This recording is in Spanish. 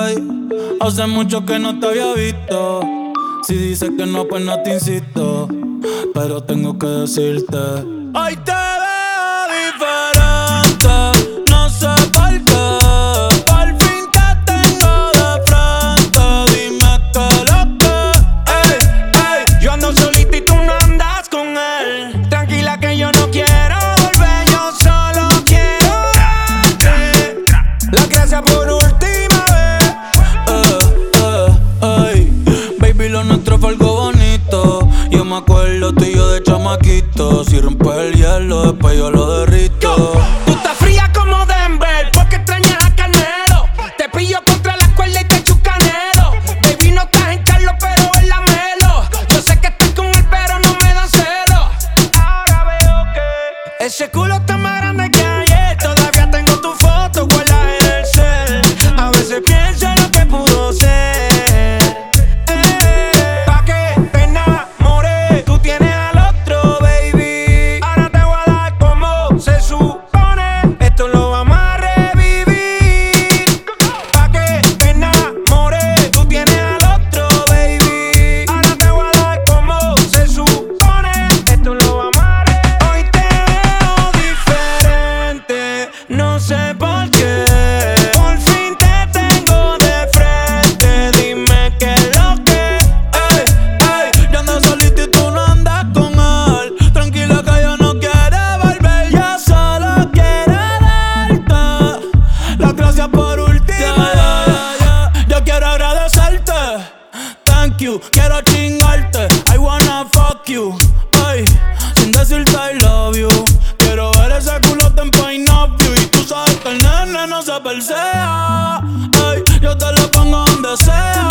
Hace mucho que no te había visto. Si dices que no, pues no te insisto. Pero tengo que decirte: hoy te veo diferente. No sé por qué. Por fin te tengo de frente. Dime qué lo que. Ey, ey, yo ando solito y tú no andas con él. Tranquila que yo no quiero volver, yo solo quiero darte las gracias por última vez. Baby, lo nuestro fue algo bonito. Yo me acuerdo tú y yo de chamaquito. Si rompes el hielo, después yo lo derrito. Tú estás fría como Denver, porque extrañas a Canelo. Te pillo contra la cuerda y te echo canelo. Baby, no estás en Carlos, pero en la Melo. Yo sé que estás con él, pero no me dan celo. Ahora veo que ese culo está más grande que ayer. Todavía tengo tu foto guardada en el cel. A veces pienso en lo que pudo ser. Pa' que te enamores, tú tienes al otro, baby. Ahora te voy a dar como se supone. Esto lo vamos a revivir. Pa' que te enamores, tú tienes al otro, baby. Ahora te voy a dar como se supone. Esto lo vamos a revivir. Hoy te veo diferente, no sé por qué. Por fin te tengo de frente. Dime qué es lo que. Yo ando solito y tú no andas con él. Tranquila que yo no quiero volver. Yo solo quiero darte las gracias por última. Yo quiero agradecerte. Thank you, quiero chingarte. I wanna fuck you. Ay, sin decirte I love you. Quiero ver ese culote en point of view. Y tú sabes que el nene no se persea. Ay, yo te lo pongo donde sea.